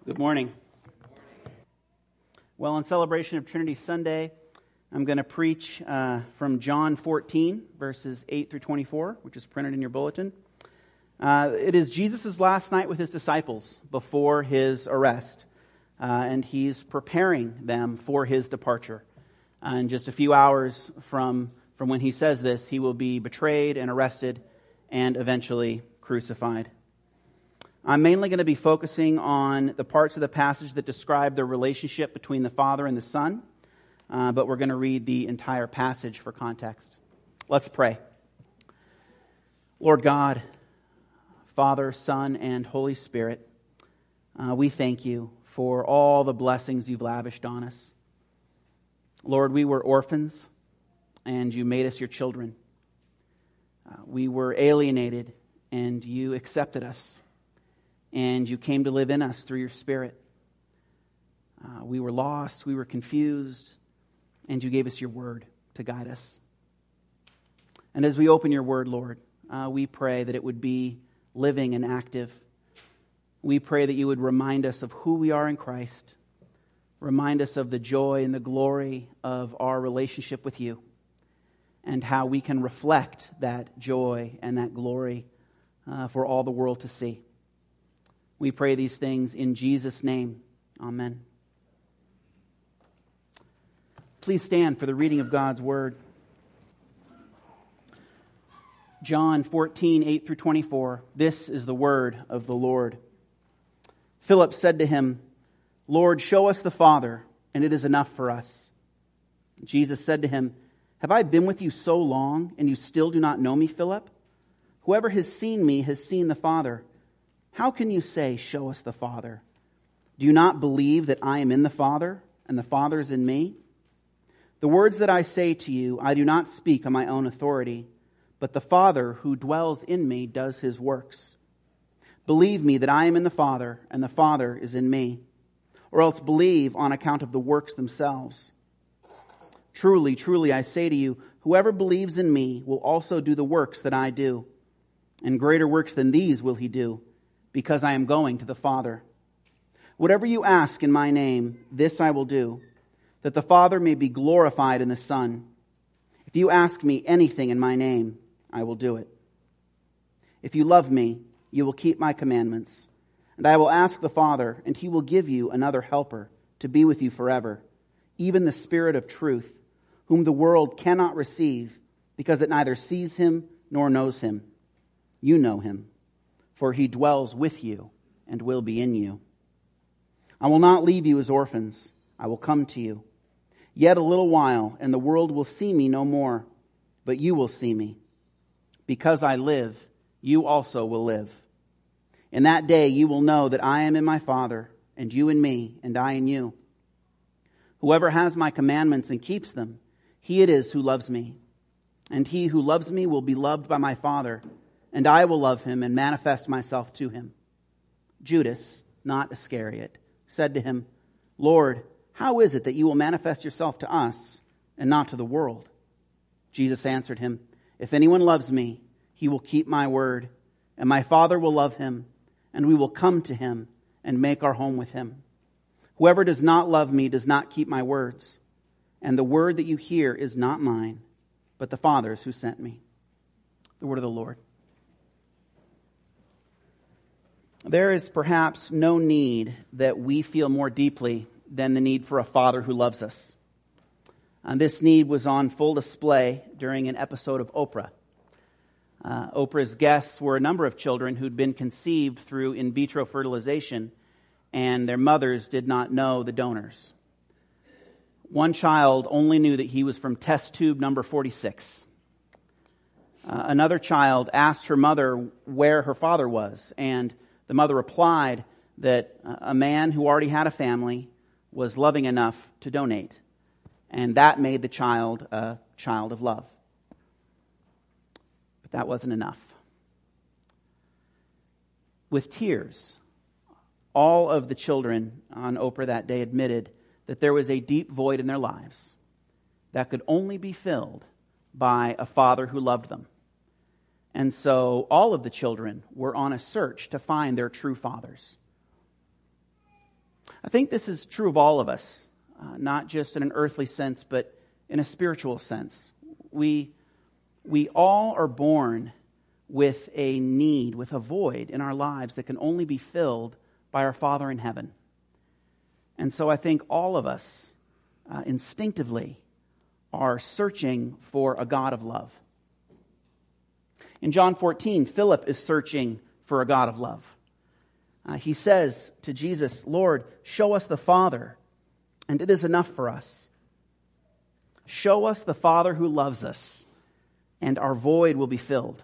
Good morning. Well, in celebration of Trinity Sunday, I'm going to preach from John 14, verses 8 through 24, which is printed in your bulletin. It is Jesus' last night with his disciples before his arrest, and he's preparing them for his departure. In just a few hours from when he says this, he will be betrayed and arrested and eventually crucified. I'm mainly going to be focusing on the parts of the passage that describe the relationship between the Father and the Son, but we're going to read the entire passage for context. Let's pray. Lord God, Father, Son, and Holy Spirit, we thank you for all the blessings you've lavished on us. Lord, we were orphans, and you made us your children. We were alienated, and you accepted us. And you came to live in us through your Spirit. We were lost, we were confused, and you gave us your word to guide us. And as we open your word, Lord, we pray that it would be living and active. We pray that you would remind us of who we are in Christ, remind us of the joy and the glory of our relationship with you, and how we can reflect that joy and that glory for all the world to see. We pray these things in Jesus' name. Amen. Please stand for the reading of God's word. John 14, 8 through 24. This is the word of the Lord. Philip said to him, "Lord, show us the Father, and it is enough for us." Jesus said to him, "Have I been with you so long, and you still do not know me, Philip? Whoever has seen me has seen the Father. How can you say, 'Show us the Father'? Do you not believe that I am in the Father, and the Father is in me? The words that I say to you, I do not speak on my own authority, but the Father who dwells in me does his works. Believe me that I am in the Father, and the Father is in me, or else believe on account of the works themselves. Truly, truly, I say to you, whoever believes in me will also do the works that I do, and greater works than these will he do, because I am going to the Father. Whatever you ask in my name, this I will do, that the Father may be glorified in the Son. If you ask me anything in my name, I will do it. If you love me, you will keep my commandments, and I will ask the Father, and he will give you another helper to be with you forever, even the Spirit of truth, whom the world cannot receive, because it neither sees him nor knows him. You know him, for he dwells with you and will be in you. I will not leave you as orphans. I will come to you. Yet a little while, and the world will see me no more, but you will see me. Because I live, you also will live. In that day you will know that I am in my Father, and you in me, and I in you. Whoever has my commandments and keeps them, he it is who loves me. And he who loves me will be loved by my Father, and I will love him and manifest myself to him." Judas, not Iscariot, said to him, "Lord, how is it that you will manifest yourself to us and not to the world?" Jesus answered him, "If anyone loves me, he will keep my word, and my Father will love him, and we will come to him and make our home with him. Whoever does not love me does not keep my words, and the word that you hear is not mine, but the Father's who sent me." The word of the Lord. There is perhaps no need that we feel more deeply than the need for a father who loves us. And this need was on full display during an episode of Oprah. Oprah's guests were a number of children who'd been conceived through in vitro fertilization, and their mothers did not know the donors. One child only knew that he was from test tube number 46. Another child asked her mother where her father was, and the mother replied that a man who already had a family was loving enough to donate, and that made the child a child of love. But that wasn't enough. With tears, all of the children on Oprah that day admitted that there was a deep void in their lives that could only be filled by a father who loved them. And so all of the children were on a search to find their true fathers. I think this is true of all of us, not just in an earthly sense, but in a spiritual sense. We all are born with a need, with a void in our lives that can only be filled by our Father in heaven. And so I think all of us instinctively are searching for a God of love. In John 14, Philip is searching for a God of love. He says to Jesus, "Lord, show us the Father, and it is enough for us. Show us the Father who loves us, and our void will be filled."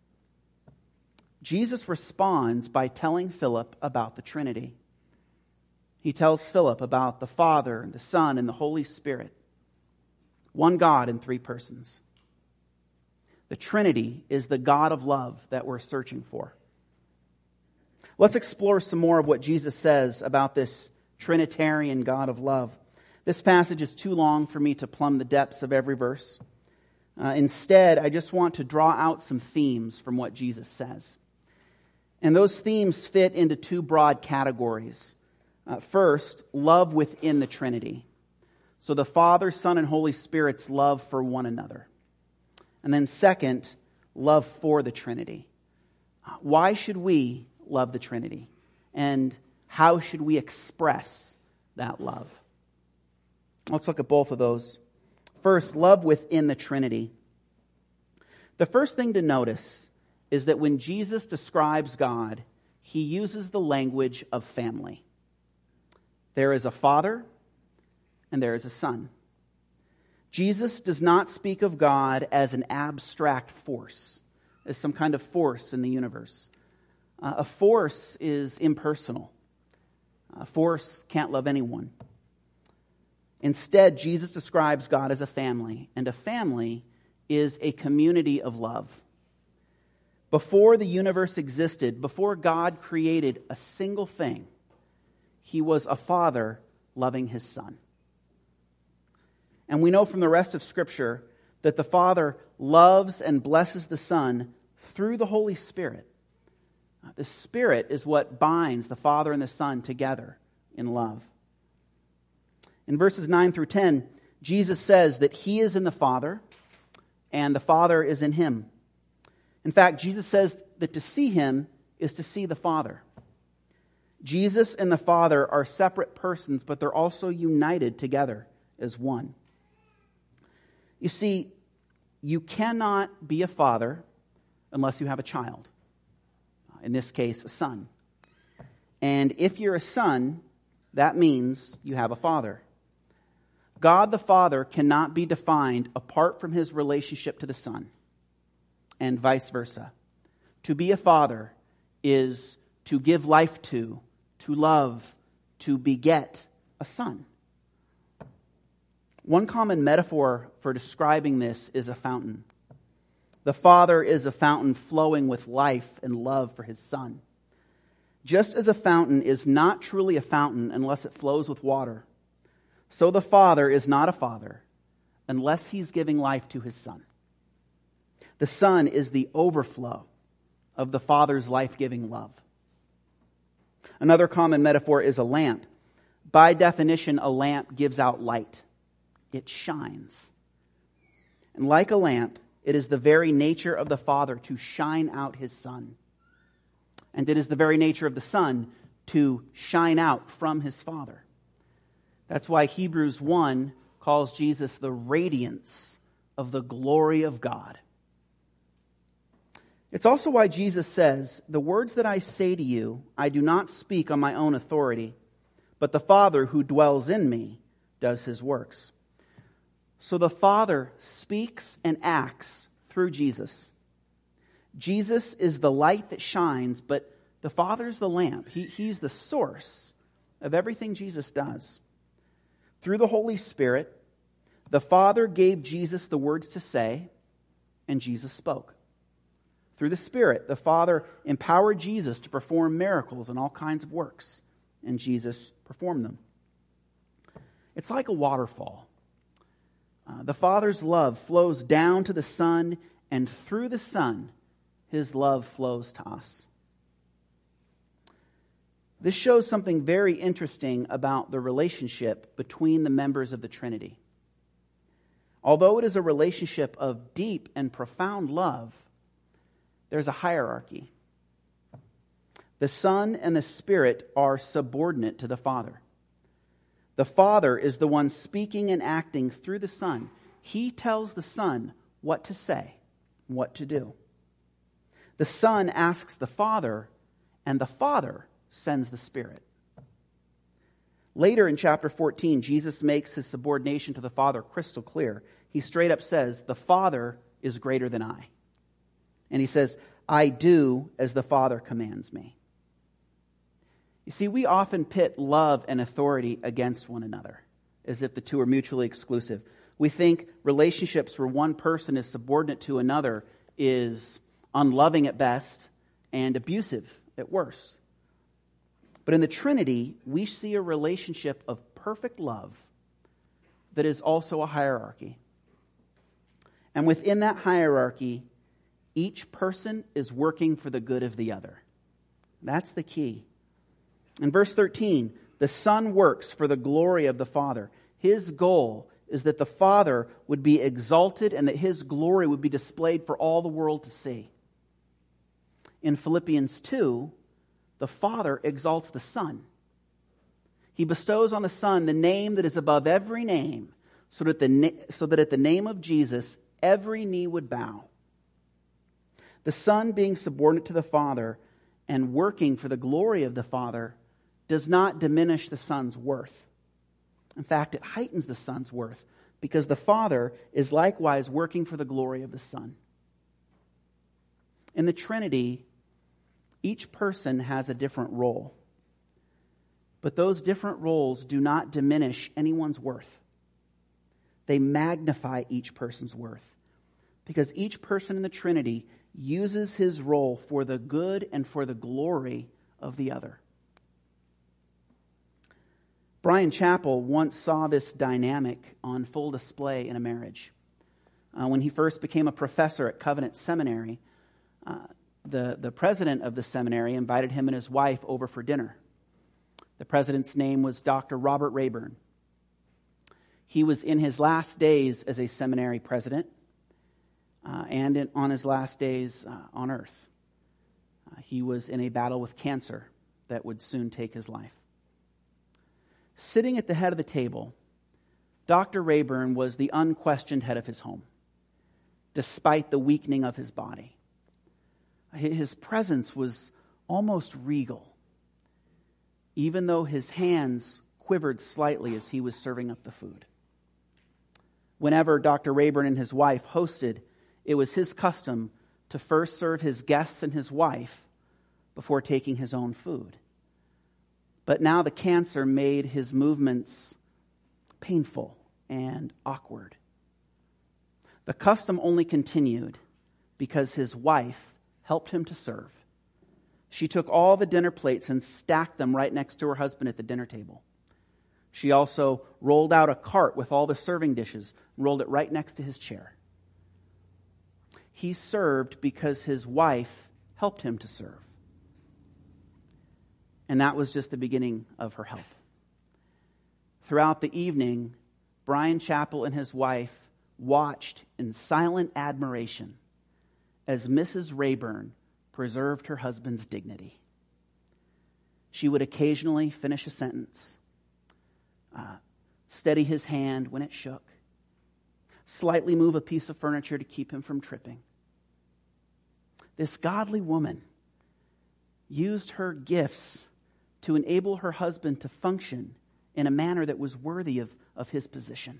Jesus responds by telling Philip about the Trinity. He tells Philip about the Father, and the Son, and the Holy Spirit. One God in three persons. The Trinity is the God of love that we're searching for. Let's explore some more of what Jesus says about this Trinitarian God of love. This passage is too long for me to plumb the depths of every verse. Instead, I just want to draw out some themes from what Jesus says. And those themes fit into two broad categories. First, love within the Trinity. So the Father, Son, and Holy Spirit's love for one another. And then second, love for the Trinity. Why should we love the Trinity? And how should we express that love? Let's look at both of those. First, love within the Trinity. The first thing to notice is that when Jesus describes God, he uses the language of family. There is a Father and there is a Son. Jesus does not speak of God as an abstract force, as some kind of force in the universe. A force is impersonal. A force can't love anyone. Instead, Jesus describes God as a family, and a family is a community of love. Before the universe existed, before God created a single thing, he was a father loving his son. And we know from the rest of Scripture that the Father loves and blesses the Son through the Holy Spirit. The Spirit is what binds the Father and the Son together in love. In verses 9 through 10, Jesus says that he is in the Father and the Father is in him. In fact, Jesus says that to see him is to see the Father. Jesus and the Father are separate persons, but they're also united together as one. You see, you cannot be a father unless you have a child. In this case, a son. And if you're a son, that means you have a father. God the Father cannot be defined apart from his relationship to the Son, and vice versa. To be a father is to give life to love, to beget a son. One common metaphor for describing this is a fountain. The Father is a fountain flowing with life and love for his Son. Just as a fountain is not truly a fountain unless it flows with water, so the Father is not a father unless he's giving life to his Son. The Son is the overflow of the Father's life-giving love. Another common metaphor is a lamp. By definition, a lamp gives out light. It shines. And like a lamp, it is the very nature of the Father to shine out his Son. And it is the very nature of the Son to shine out from his Father. That's why Hebrews 1 calls Jesus the radiance of the glory of God. It's also why Jesus says, "The words that I say to you, I do not speak on my own authority, but the Father who dwells in me does his works." So the Father speaks and acts through Jesus. Jesus is the light that shines, but the Father's the lamp. He's the source of everything Jesus does. Through the Holy Spirit, the Father gave Jesus the words to say, and Jesus spoke. Through the Spirit, the Father empowered Jesus to perform miracles and all kinds of works, and Jesus performed them. It's like a waterfall. The Father's love flows down to the Son, and through the Son, his love flows to us. This shows something very interesting about the relationship between the members of the Trinity. Although it is a relationship of deep and profound love, there's a hierarchy. The Son and the Spirit are subordinate to the Father. The Father is the one speaking and acting through the Son. He tells the Son what to say, what to do. The Son asks the Father, and the Father sends the Spirit. Later in chapter 14, Jesus makes his subordination to the Father crystal clear. He straight up says, the Father is greater than I. And he says, I do as the Father commands me. You see, we often pit love and authority against one another, as if the two are mutually exclusive. We think relationships where one person is subordinate to another is unloving at best and abusive at worst. But in the Trinity, we see a relationship of perfect love that is also a hierarchy. And within that hierarchy, each person is working for the good of the other. That's the key. In verse 13, the Son works for the glory of the Father. His goal is that the Father would be exalted and that His glory would be displayed for all the world to see. In Philippians 2, the Father exalts the Son. He bestows on the Son the name that is above every name, so that at the name of Jesus, every knee would bow. The Son, being subordinate to the Father and working for the glory of the Father, does not diminish the Son's worth. In fact, it heightens the Son's worth because the Father is likewise working for the glory of the Son. In the Trinity, each person has a different role. But those different roles do not diminish anyone's worth. They magnify each person's worth because each person in the Trinity uses his role for the good and for the glory of the other. Bryan Chapell once saw this dynamic on full display in a marriage. When he first became a professor at Covenant Seminary, the president of the seminary invited him and his wife over for dinner. The president's name was Dr. Robert Rayburn. He was in his last days as a seminary president and on his last days on earth. He was in a battle with cancer that would soon take his life. Sitting at the head of the table, Dr. Rayburn was the unquestioned head of his home, despite the weakening of his body. His presence was almost regal, even though his hands quivered slightly as he was serving up the food. Whenever Dr. Rayburn and his wife hosted, it was his custom to first serve his guests and his wife before taking his own food. But now the cancer made his movements painful and awkward. The custom only continued because his wife helped him to serve. She took all the dinner plates and stacked them right next to her husband at the dinner table. She also rolled out a cart with all the serving dishes and rolled it right next to his chair. He served because his wife helped him to serve. And that was just the beginning of her help. Throughout the evening, Bryan Chapell and his wife watched in silent admiration as Mrs. Rayburn preserved her husband's dignity. She would occasionally finish a sentence, steady his hand when it shook, slightly move a piece of furniture to keep him from tripping. This godly woman used her gifts to enable her husband to function in a manner that was worthy of his position.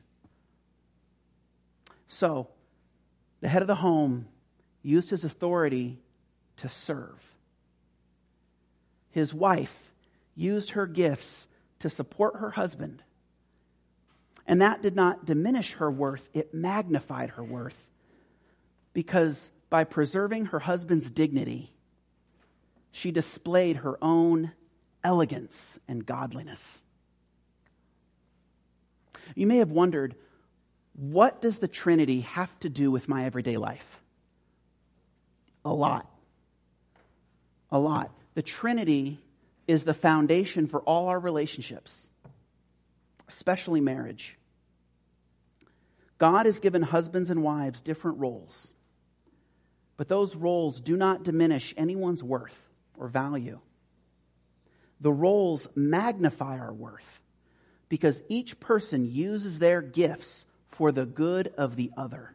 So, the head of the home used his authority to serve. His wife used her gifts to support her husband. And that did not diminish her worth, it magnified her worth. Because by preserving her husband's dignity, she displayed her own elegance and godliness. You may have wondered, what does the Trinity have to do with my everyday life? A lot. A lot. The Trinity is the foundation for all our relationships, especially marriage. God has given husbands and wives different roles, but those roles do not diminish anyone's worth or value. The roles magnify our worth because each person uses their gifts for the good of the other.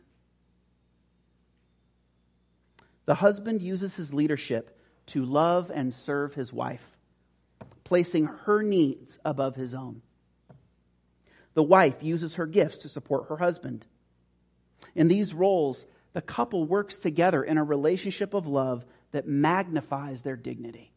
The husband uses his leadership to love and serve his wife, placing her needs above his own. The wife uses her gifts to support her husband. In these roles, the couple works together in a relationship of love that magnifies their dignity.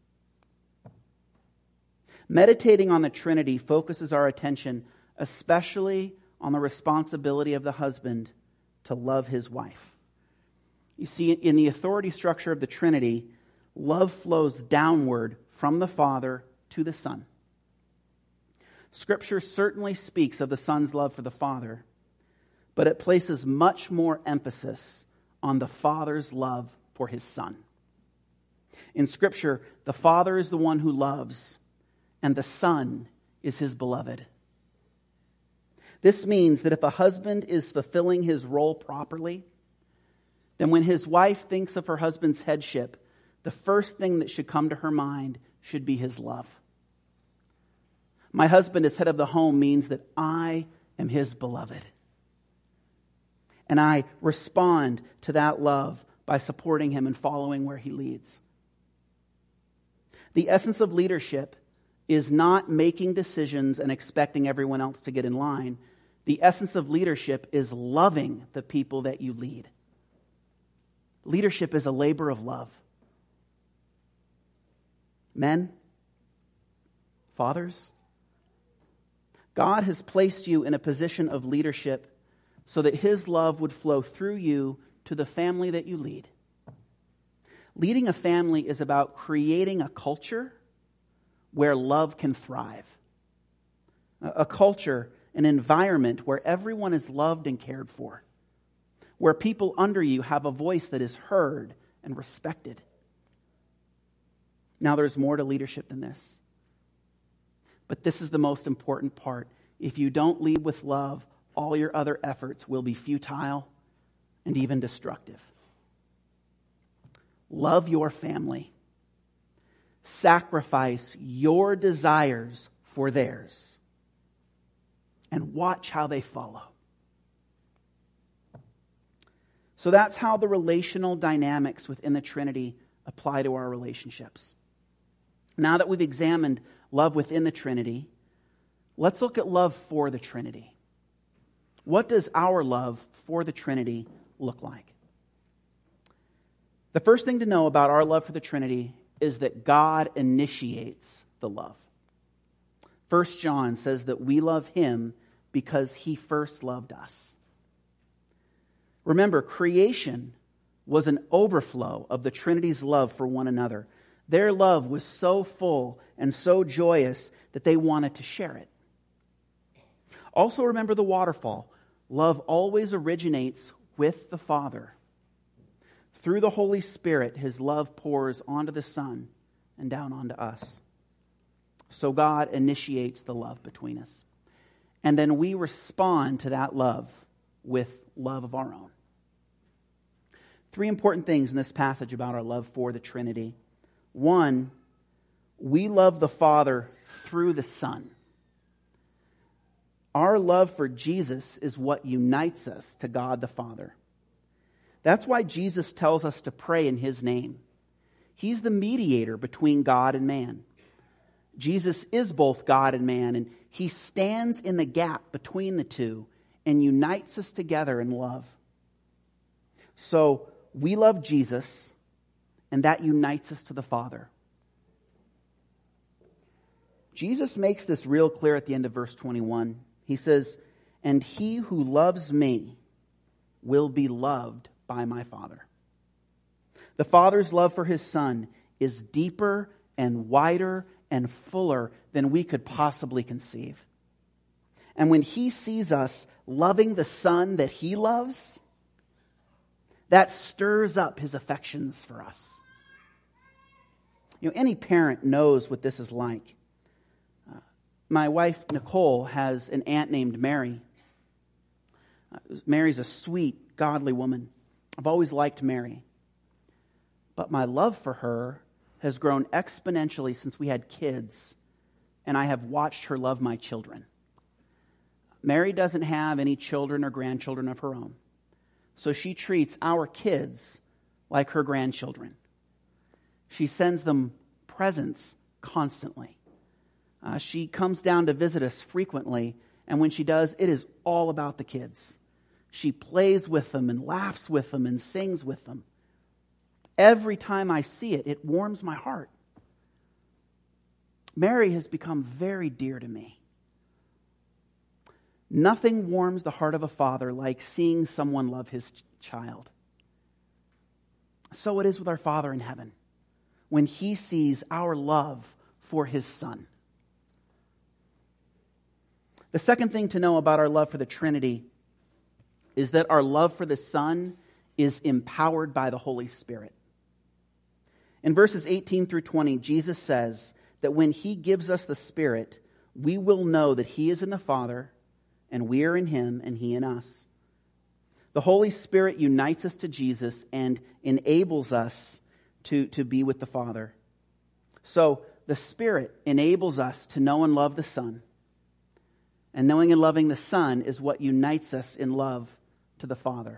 Meditating on the Trinity focuses our attention especially on the responsibility of the husband to love his wife. You see, in the authority structure of the Trinity, love flows downward from the Father to the Son. Scripture certainly speaks of the Son's love for the Father, but it places much more emphasis on the Father's love for his Son. In Scripture, the Father is the one who loves, and the Son is his beloved. This means that if a husband is fulfilling his role properly, then when his wife thinks of her husband's headship, the first thing that should come to her mind should be his love. My husband as head of the home means that I am his beloved. And I respond to that love by supporting him and following where he leads. The essence of leadership is not making decisions and expecting everyone else to get in line. The essence of leadership is loving the people that you lead. Leadership is a labor of love. Men, fathers, God has placed you in a position of leadership so that his love would flow through you to the family that you lead. Leading a family is about creating a culture where love can thrive. A culture, an environment where everyone is loved and cared for. Where people under you have a voice that is heard and respected. Now, there's more to leadership than this. But this is the most important part. If you don't lead with love, all your other efforts will be futile and even destructive. Love your family. Sacrifice your desires for theirs. And watch how they follow. So that's how the relational dynamics within the Trinity apply to our relationships. Now that we've examined love within the Trinity, let's look at love for the Trinity. What does our love for the Trinity look like? The first thing to know about our love for the Trinity is that God initiates the love. 1 John says that we love him because he first loved us. Remember, creation was an overflow of the Trinity's love for one another. Their love was so full and so joyous that they wanted to share it. Also remember the waterfall. Love always originates with the Father. Through the Holy Spirit, his love pours onto the Son and down onto us. So God initiates the love between us. And then we respond to that love with love of our own. Three important things in this passage about our love for the Trinity. One, we love the Father through the Son. Our love for Jesus is what unites us to God the Father. That's why Jesus tells us to pray in his name. He's the mediator between God and man. Jesus is both God and man, and he stands in the gap between the two and unites us together in love. So we love Jesus, and that unites us to the Father. Jesus makes this real clear at the end of verse 21. He says, "And he who loves me will be loved by my Father." The Father's love for his Son is deeper and wider and fuller than we could possibly conceive. And when he sees us loving the Son that he loves, that stirs up his affections for us. Any parent knows what this is like. My wife, Nicole, has an aunt named Mary. Mary's a sweet, godly woman. I've always liked Mary. But my love for her has grown exponentially since we had kids, and I have watched her love my children. Mary doesn't have any children or grandchildren of her own, so she treats our kids like her grandchildren. She sends them presents constantly. She comes down to visit us frequently, and when she does, it is all about the kids. She plays with them and laughs with them and sings with them. Every time I see it, it warms my heart. Mary has become very dear to me. Nothing warms the heart of a father like seeing someone love his child. So it is with our Father in heaven when He sees our love for His Son. The second thing to know about our love for the Trinity is that our love for the Son is empowered by the Holy Spirit. In verses 18 through 20, Jesus says that when He gives us the Spirit, we will know that He is in the Father, and we are in Him, and He in us. The Holy Spirit unites us to Jesus and enables us to be with the Father. So the Spirit enables us to know and love the Son. And knowing and loving the Son is what unites us in love to the Father.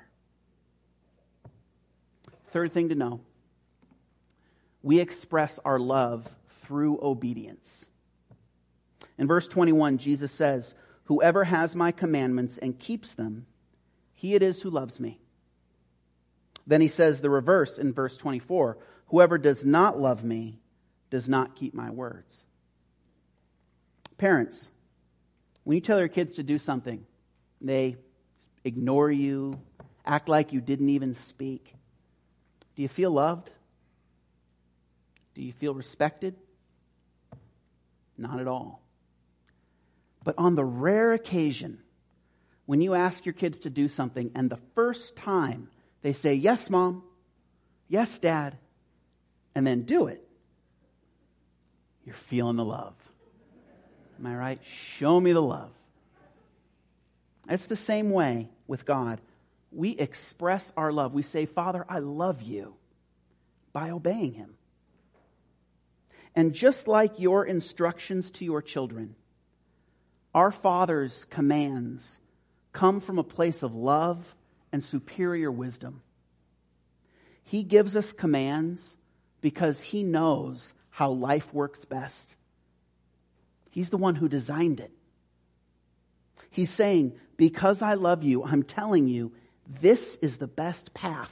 Third thing to know, we express our love through obedience. In verse 21, Jesus says, "Whoever has my commandments and keeps them, he it is who loves me." Then he says the reverse in verse 24, "Whoever does not love me does not keep my words." Parents, when you tell your kids to do something, they ignore you, act like you didn't even speak. Do you feel loved? Do you feel respected? Not at all. But on the rare occasion when you ask your kids to do something and the first time they say, "Yes, Mom," "Yes, Dad," and then do it, you're feeling the love. Am I right? Show me the love. It's the same way with God. We express our love. We say, "Father, I love you," by obeying Him. And just like your instructions to your children, our Father's commands come from a place of love and superior wisdom. He gives us commands because He knows how life works best. He's the one who designed it. He's saying, because I love you, I'm telling you, this is the best path.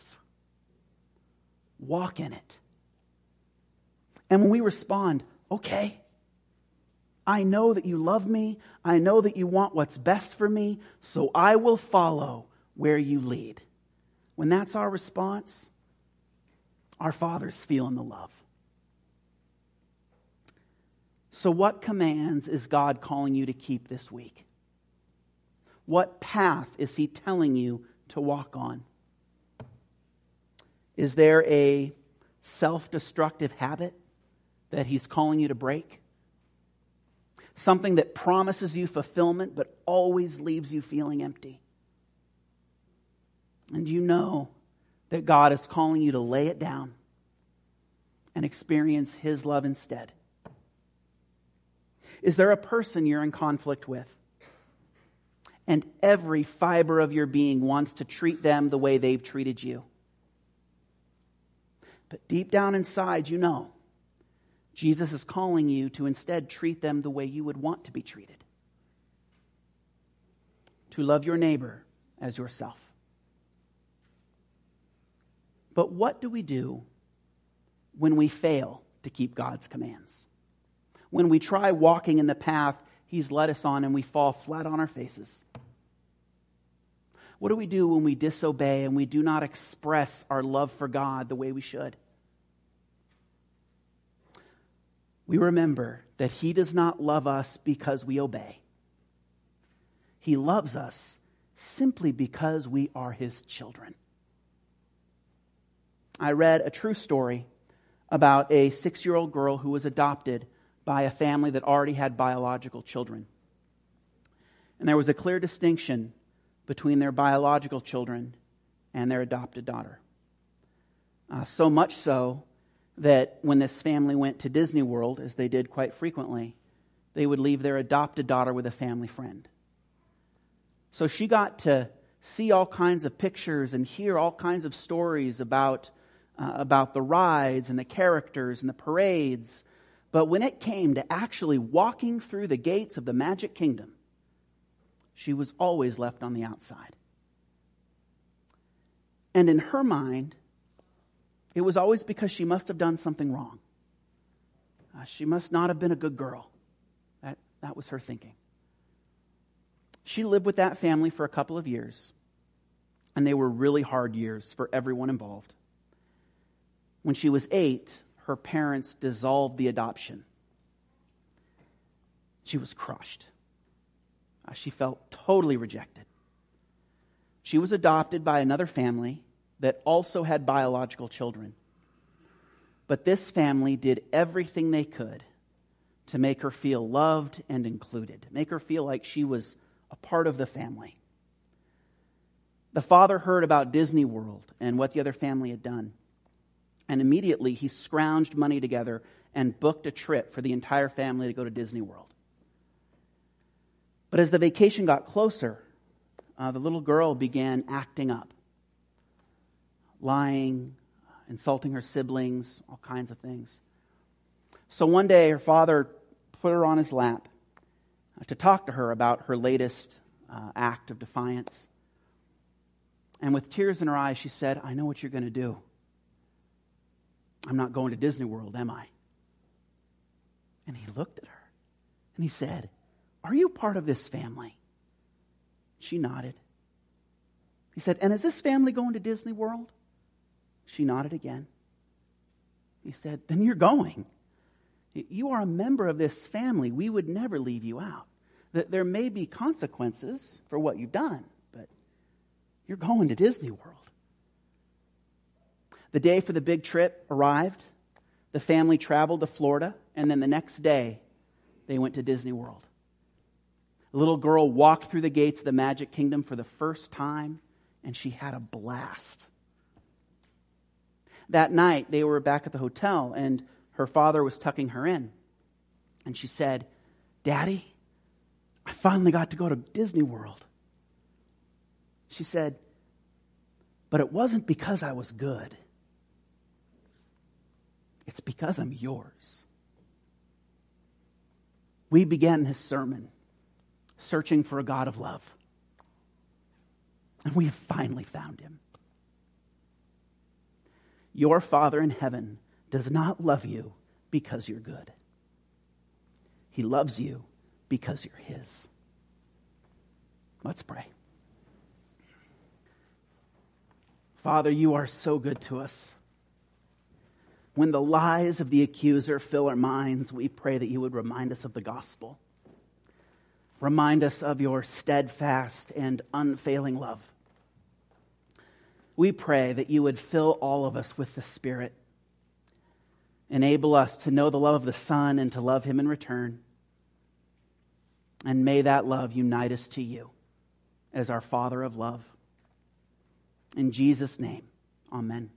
Walk in it. And when we respond, "Okay, I know that you love me. I know that you want what's best for me, so I will follow where you lead." When that's our response, our Father's feeling the love. So what commands is God calling you to keep this week? What path is He telling you to walk on? Is there a self-destructive habit that He's calling you to break? Something that promises you fulfillment but always leaves you feeling empty? And you know that God is calling you to lay it down and experience His love instead. Is there a person you're in conflict with? And every fiber of your being wants to treat them the way they've treated you. But deep down inside, you know, Jesus is calling you to instead treat them the way you would want to be treated. To love your neighbor as yourself. But what do we do when we fail to keep God's commands? When we try walking in the path He's led us on and we fall flat on our faces? What do we do when we disobey and we do not express our love for God the way we should? We remember that He does not love us because we obey. He loves us simply because we are His children. I read a true story about a 6-year-old girl who was adopted by a family that already had biological children. And there was a clear distinction between their biological children and their adopted daughter. So much so that when this family went to Disney World, as they did quite frequently, they would leave their adopted daughter with a family friend. So she got to see all kinds of pictures and hear all kinds of stories about the rides and the characters and the parades. But when it came to actually walking through the gates of the Magic Kingdom, she was always left on the outside. And in her mind, it was always because she must have done something wrong. She must not have been a good girl. That was her thinking. She lived with that family for a couple of years, and they were really hard years for everyone involved. When she was 8, her parents dissolved the adoption. She was crushed. She felt totally rejected. She was adopted by another family that also had biological children. But this family did everything they could to make her feel loved and included, make her feel like she was a part of the family. The father heard about Disney World and what the other family had done. And immediately he scrounged money together and booked a trip for the entire family to go to Disney World. But as the vacation got closer, the little girl began acting up. Lying, insulting her siblings, all kinds of things. So one day her father put her on his lap to talk to her about her latest act of defiance. And with tears in her eyes, she said, "I know what you're going to do. I'm not going to Disney World, am I?" And he looked at her and he said, "Are you part of this family?" She nodded. He said, "And is this family going to Disney World?" She nodded again. He said, "Then you're going. You are a member of this family. We would never leave you out. There may be consequences for what you've done, but you're going to Disney World." The day for the big trip arrived. The family traveled to Florida, and then the next day, they went to Disney World. The little girl walked through the gates of the Magic Kingdom for the first time, and she had a blast. That night, they were back at the hotel, and her father was tucking her in. And she said, "Daddy, I finally got to go to Disney World." She said, "But it wasn't because I was good. It's because I'm yours." We began this sermon searching for a God of love. And we have finally found him. Your Father in heaven does not love you because you're good. He loves you because you're his. Let's pray. Father, you are so good to us. When the lies of the accuser fill our minds, we pray that you would remind us of the gospel. Remind us of your steadfast and unfailing love. We pray that you would fill all of us with the Spirit. Enable us to know the love of the Son and to love him in return. And may that love unite us to you as our Father of love. In Jesus' name, amen.